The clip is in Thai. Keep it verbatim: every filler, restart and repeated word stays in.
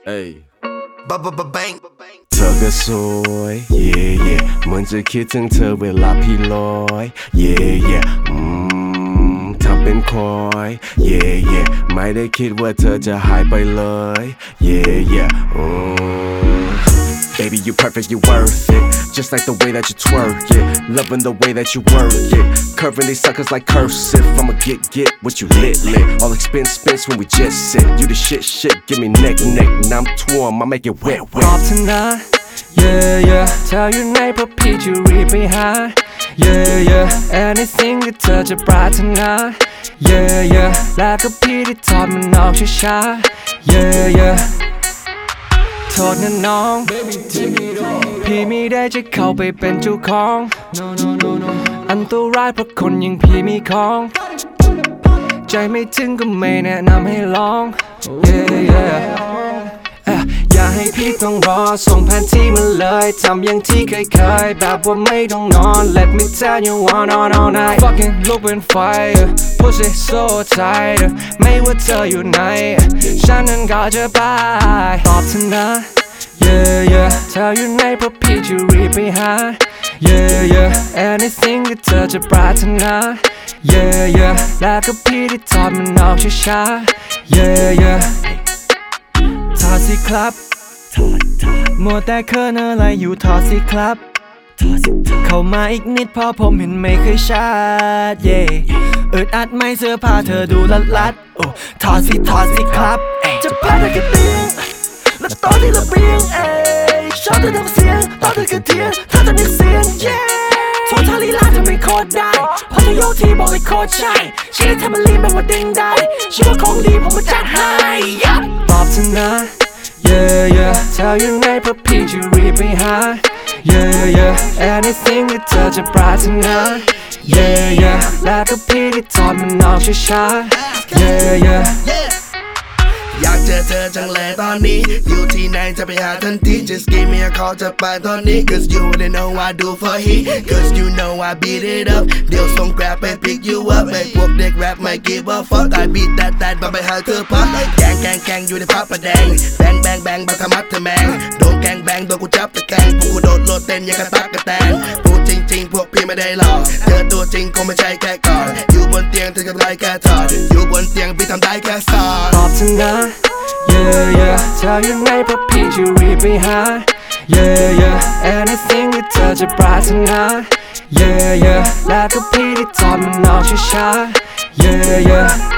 เอ้ยบับบับบังเธอก็สวย yeah yeah เหมือนจะคิดถึงเธอเวลาพี่ลอย yeah yeah อืมทำเป็นคอย yeah yeah ไม่ได้คิดว่าเธอจะหายไปเลย yeah yeah อืมBaby, you perfect, you worth it. Just like the way that you twerk it. Loving the way that you work it. Curving these suckers like cursive. I'ma get, get what you lit, lit. All expense, spins when we just sit. You the shit, shit, give me neck, neck. Now I'm torn, I make it wet, wet. ตอบเธอนะ yeah yeah เธออยู่ในเพราะพี่จะรีบไปหา yeah yeah anything ที่เธอจะปรารถนา yeah yeah และก็พี่ที่ถอดมันออกช้าๆ yeah yeahโทษนะน้อง พี่ไม่ได้จะเข้าไปเป็นเจ้าของอันตรายเพราะคนอย่างพี่มีของใจไม่ถึงก็ไม่แนะนำให้ลอง yeah yeah อย่าให้พี่ต้องรอส่งแผนที่มาเลยทำอย่างที่เคยเคยแบบว่าไม่ต้องนอน Let me tell you one on all night Fucking look and fire Pussy so tight ไม่ว่าเธออยู่ไหนฉันนั้นก็จะไปตอบเธอนะ Yeah yeah เธออยู่ไหนเพราะพี่จะรีบไปหา Yeah yeah anything ที่เธอจะปรารถนา Yeah yeah และก็พี่ที่ถอดมันออกช้าๆ Yeah yeahถอดสิครับมัวแต่เขินอะไรอยู่ถอดสิครับเข้ามาอีกนิดพอผมเห็นไม่เคยชัด yeah อึดอัดไม่เสื้อผ้าเธอดูลัดลัดโอ้ถอดสิถอดสิครับจะพาเธอกระเตียงและตอนที่ระเบียงเอ้ยชอบเธอทำเสียงตอนเธอกระเทียงเธอจะมีเสียง yeah โทรทาลีลาเธอไม่โคตรได้พอเธอโยกทีบอกเลยโคตรใช่ชีวิตเธอมันลีนแบบว่าเด้งได้ชีวิตของดีผมมาจัดให้ตอบเธอนะYeah yeah เธออยู่ไหนเพราะพี่จะรีบไปหา Yeah yeah anything ที่เธอจะปรารถนา Yeah yeah และก็พี่ที่ถอดมันออกช้าๆ Yeah yeah อยากเจอเธอจังเลยตอนนี้อยู่ที่ไหนจะไปหาทันที Just give me a call จะไปตอนนี้ Cause you already know I do for he Cause you know I beat it up เดี๋ยวส่ง grab ไป pick you up ไอ้พวกเด็ก rap ไม่ give a fuck I beat that that มาไปหาเธอพักแกงแกงแกงอยู่ในพับประแดงแบงแบงแบงบังคับมัดเธอแมงโดนแกงแบงโดนกูจับตะแกงพวกกูโดดโลดเต้นยังกระตักกระแตนพูดจริงๆพวกพี่ไม่ได้หลอกเธอตัวจริงคงไม่ใช่แค่ก่อนอยู่บนเตียงเธอทำได้แค่ถอดอยู่บนเตียงพี่ทำได้แค่สอนตอบเธอนะ Yeah yeah เธออยู่ไหนเพราะพี่จะรีบไปหา Yeah yeah anything ที่เธอจะปรารถนา Yeah yeah และก็พี่ที่ถอดมันออกช้าๆ Yeah yeah